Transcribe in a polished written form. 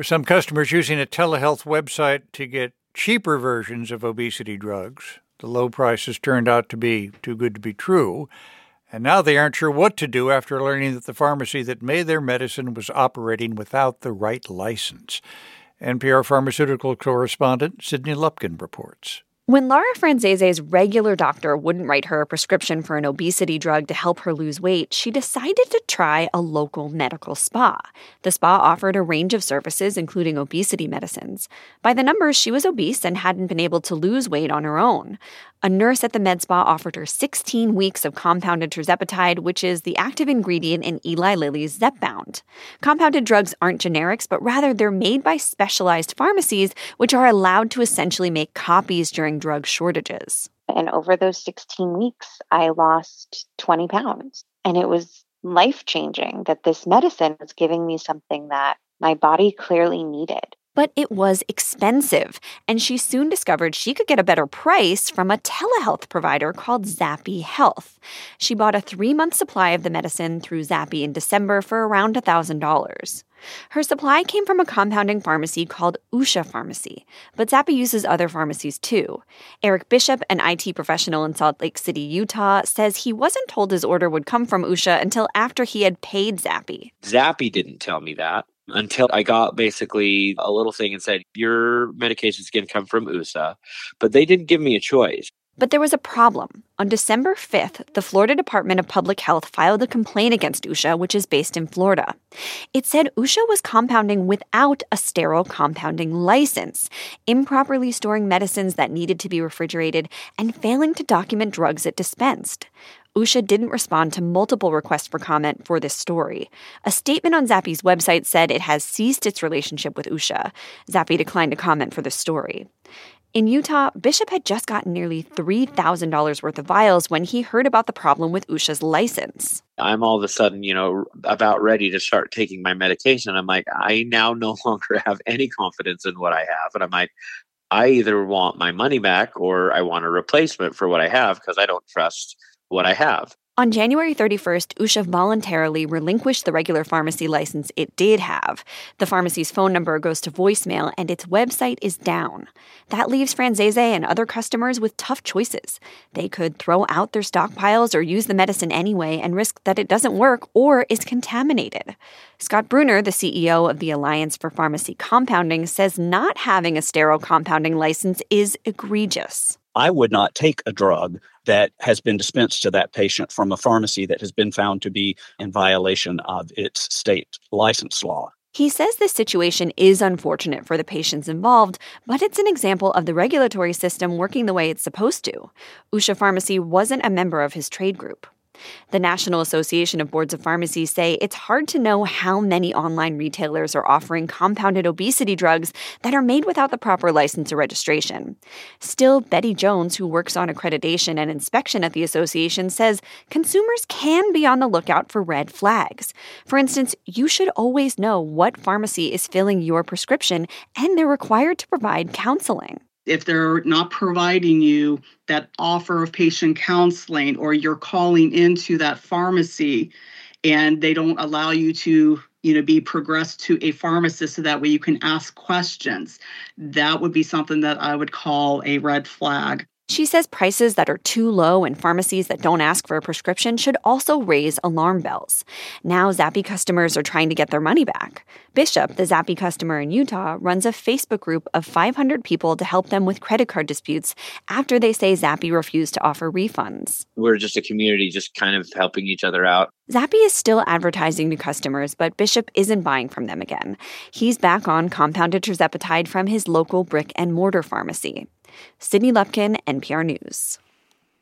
For some customers using a telehealth website to get cheaper versions of obesity drugs, the low prices turned out to be too good to be true, and now they aren't sure what to do after learning that the pharmacy that made their medicine was operating without the right license. NPR pharmaceutical correspondent Sydney Lupkin reports. When Laura Franzese's regular doctor wouldn't write her a prescription for an obesity drug to help her lose weight, she decided to try a local medical spa. The spa offered a range of services, including obesity medicines. By the numbers, she was obese and hadn't been able to lose weight on her own. A nurse at the med spa offered her 16 weeks of compounded tirzepatide, which is the active ingredient in Eli Lilly's Zepbound. Compounded drugs aren't generics, but rather they're made by specialized pharmacies, which are allowed to essentially make copies during drug shortages. And over those 16 weeks, I lost 20 pounds. And it was life-changing that this medicine was giving me something that my body clearly needed. But it was expensive, and she soon discovered she could get a better price from a telehealth provider called Zappy Health. She bought a 3-month supply of the medicine through Zappy in December for around $1,000. Her supply came from a compounding pharmacy called Usha Pharmacy, but Zappy uses other pharmacies too. Eric Bishop, an IT professional in Salt Lake City, Utah, says he wasn't told his order would come from Usha until after he had paid Zappy. Zappy didn't tell me that until I got basically a little thing and said, your medication is going to come from USA. But they didn't give me a choice. But there was a problem. On December 5th, the Florida Department of Public Health filed a complaint against Usha, which is based in Florida. It said Usha was compounding without a sterile compounding license, improperly storing medicines that needed to be refrigerated, and failing to document drugs it dispensed. Usha didn't respond to multiple requests for comment for this story. A statement on Zappy's website said it has ceased its relationship with Usha. Zappy declined to comment for the story. In Utah, Bishop had just gotten nearly $3,000 worth of vials when he heard about the problem with Usha's license. I'm all of a sudden, about ready to start taking my medication. I'm like, I now no longer have any confidence in what I have. And I'm like, I either want my money back or I want a replacement for what I have because I don't trust what I have. On January 31st, Usha voluntarily relinquished the regular pharmacy license it did have. The pharmacy's phone number goes to voicemail, and its website is down. That leaves Franzese and other customers with tough choices. They could throw out their stockpiles or use the medicine anyway and risk that it doesn't work or is contaminated. Scott Bruner, the CEO of the Alliance for Pharmacy Compounding, says not having a sterile compounding license is egregious. I would not take a drug that has been dispensed to that patient from a pharmacy that has been found to be in violation of its state license law. He says this situation is unfortunate for the patients involved, but it's an example of the regulatory system working the way it's supposed to. Usha Pharmacy wasn't a member of his trade group. The National Association of Boards of Pharmacy say it's hard to know how many online retailers are offering compounded obesity drugs that are made without the proper license or registration. Still, Betty Jones, who works on accreditation and inspection at the association, says consumers can be on the lookout for red flags. For instance, you should always know what pharmacy is filling your prescription, and they're required to provide counseling. If they're not providing you that offer of patient counseling, or you're calling into that pharmacy and they don't allow you to, be progressed to a pharmacist so that way you can ask questions, that would be something that I would call a red flag. She says prices that are too low and pharmacies that don't ask for a prescription should also raise alarm bells. Now Zappy customers are trying to get their money back. Bishop, the Zappy customer in Utah, runs a Facebook group of 500 people to help them with credit card disputes after they say Zappy refused to offer refunds. We're just a community just kind of helping each other out. Zappy is still advertising to customers, but Bishop isn't buying from them again. He's back on compounded tirzepatide from his local brick-and-mortar pharmacy. Sydney Lupkin, NPR News.